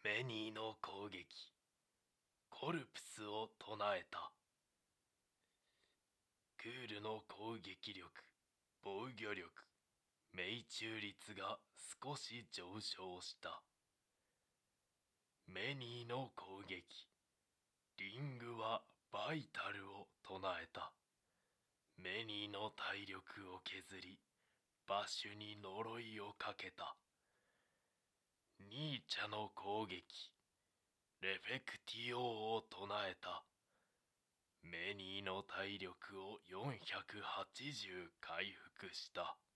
メニーの攻撃、コルプスを唱えた。クールの攻撃力、防御力、命中率が少し上昇した。メニーの攻撃、リングはバイタルを唱えた。メニーの体力を削り、バシュに呪いをかけた。ニーチャの攻撃、レフェクティオを唱えた。メニーの体力を480回復した。